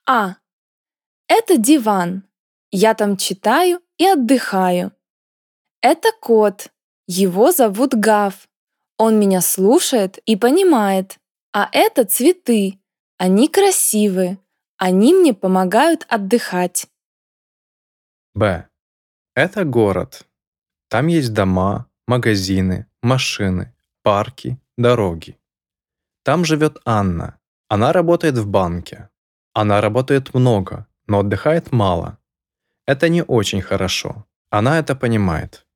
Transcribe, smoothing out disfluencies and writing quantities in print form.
А. Это диван. Я там читаю и отдыхаю. Это кот. Его зовут Гав. Он меня слушает и понимает. А это цветы. Они красивые. Они мне помогают отдыхать. Б. Это город. Там есть дома, магазины, машины, парки, дороги. Там живет Анна. Она работает в банке. Она работает много, но отдыхает мало. Это не очень хорошо. Она это понимает.